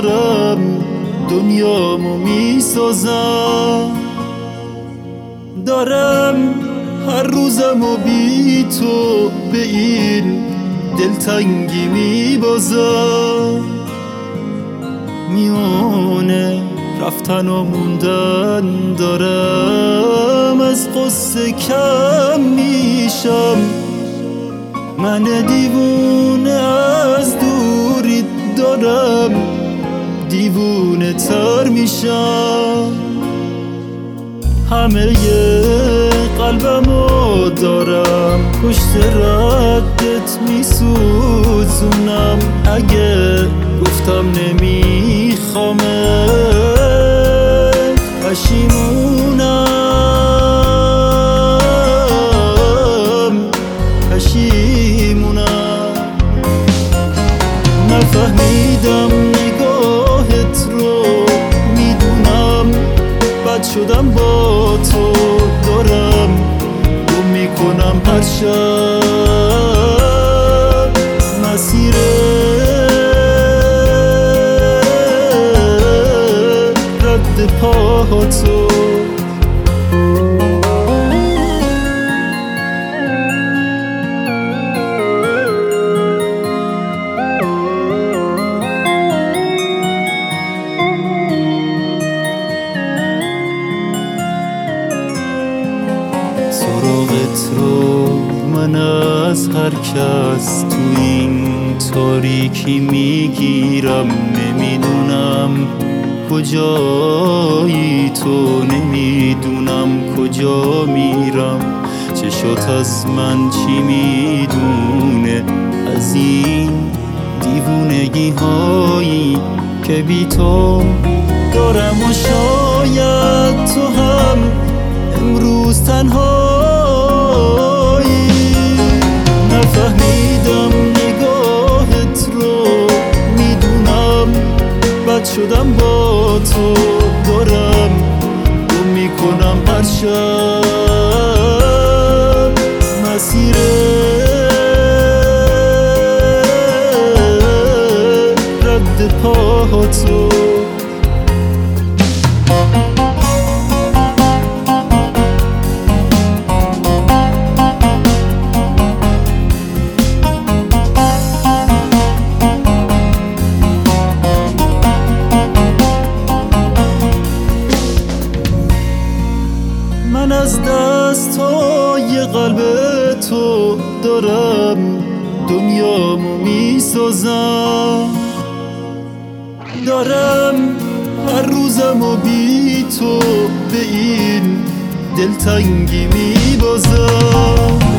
دارم دنیامو میسازم، دارم هر روزمو بی تو به این دلتنگی میبازم. میونه رفتن و موندن دارم، از قصه کم میشم. من دیوونه از دوری دارم دیوونه تر میشم. همه قلبمو دارم پشت ردت میسوزونم. اگه گفتم نمیخوامت پشیمونم. نفهمیدم نگاهت رو، میدونم بد شدم با تو، دارم گم میکنم هر شب مسیر رد پاهاتو. سراغت رو من از هر کس تو این تاریکی میگیرم. نمیدونم کجایی تو، نمیدونم کجا میرم. چشات از من چی میدونه از این دیوونگی هایی که بی تو دارم. و شاید تو هم امروز تنهایی. نفهمیدم نگاهت رو، میدونم بد شدم با تو، دارم گم میکنم هر شب مسیر رد پاهاتو. من از دستای قلب تو دارم دنیامو میسازم، دارم هر روزمو بی تو به این دلتنگی میبازم.